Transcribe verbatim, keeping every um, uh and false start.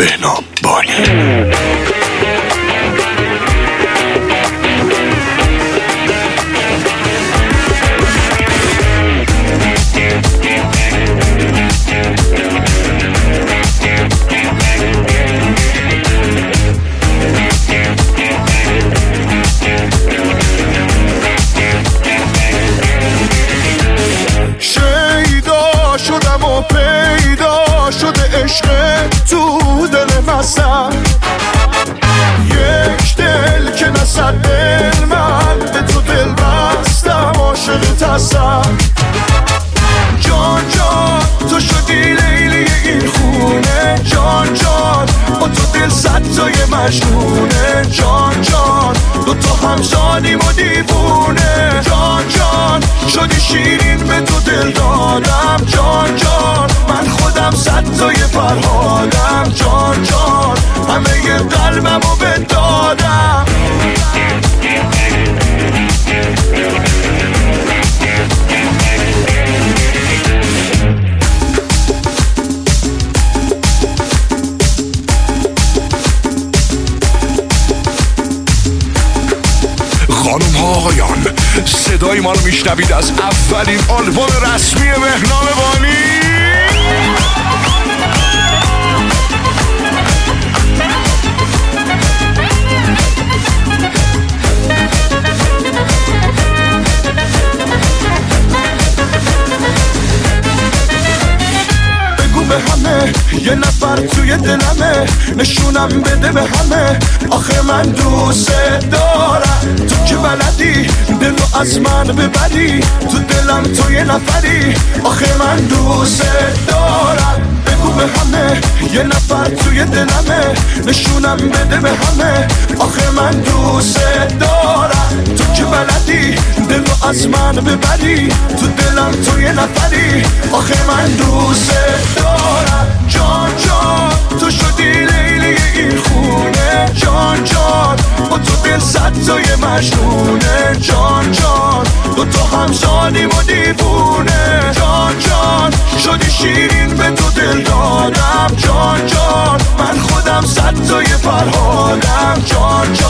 بهنام بانی. شیدا شدم و پیدا شده عشق تو دل مسم، یک دل که نصد دل من به تو دل بستم، عاشق تسم. جان جان تو شدی لیلی این خونه، جان جان با تو دل صد تای مجنونه، جان جان دو تا همزادیم و دیوونه، جان جان شدی شیرین به تو دل دادم، جان جان من خودم صد تای فرهادم، جان جان همه ی قلبم رو بدادم. خانم ها آقایان، صدای ما رو میشنوید از اولین آلبوم رسمی بهنام بانی. به همه یه نفر توی دلمه، نشونم بده به همه آخه من دوست دارم. تو که بلدی دلو از من ببری، تو دلم تو یه نفری آخه من دوست دارم. بگو به همه یه نفر توی دلمه، نشونم بده به همه آخه من دوست دارم. تو که بلدی دلو از من ببری، تو دلم تو یه نفری آخه من دوست دارم. جان جان تو شدی لیلی این خونه، جان جان با تو دل صد تای مجنونه، جان جان دو تا همزادیم و دیوونه، جان جان شدی شیرین به تو دل دادم، جان جان من خودم صد تای فرهادم، جان